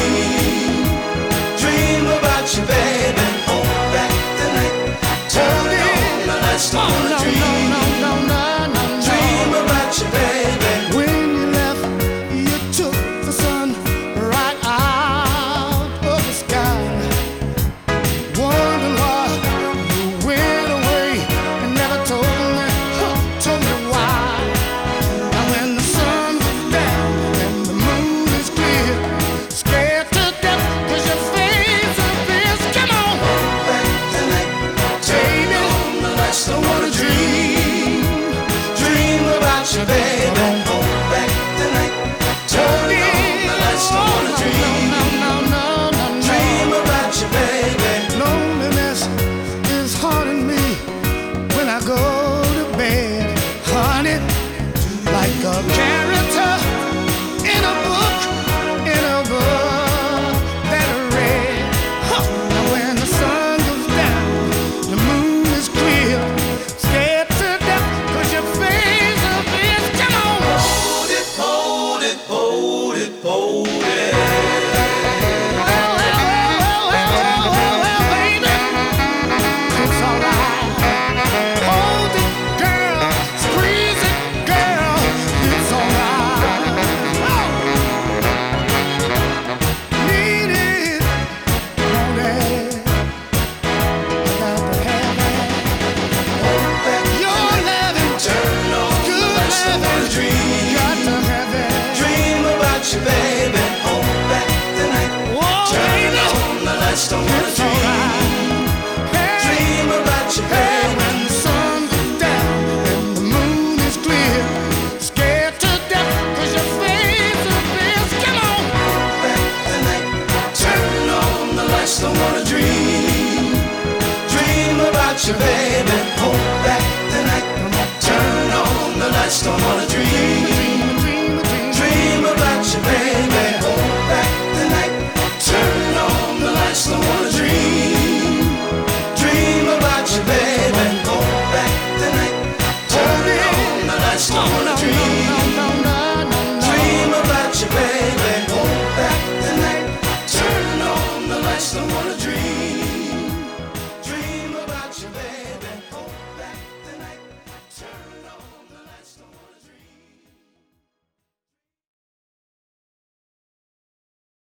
Dream about you, baby. Hold back the night. Turn on the lights, don't wanna dream. Dream about you, baby. When you left, you took the sun right out of the sky. Wondering why you went away and never told me why. Now when the sun goes down and the moon is clear, scared to death 'cause your face appears. Come on, Hold back the night. Turn on the lights, don't wanna dream. Dream about you, baby. Hold back the night. Turn on the lights, don't wanna dream. Dream about you, baby. Loneliness is haunting me when I go to bed, honey, like a character in a book that I read. Now when the sun goes down, the moon is clear, scared to death 'cause your face appears. Come on, Hold it, hold it, hold it, hold it. well, baby, it's alright. Hold it, girl, squeeze it, girl, it's alright. Need it, want it, got to have it. Hold back Your loving, turn on the good lights, don't wanna loving, dream. got to have it. Dream about you, baby. Hold back the night. Whoa, Turn baby, on the lights, don't wanna it's dream. alright. Hey, Dream about you, hey, baby. when the sun goes down and the moon is clear, scared to death 'cause your face appears. Come on, Back the night. Turn on the lights, don't wanna dream. Dream about you, baby. Hold back the night. Turn on the lights, don't wanna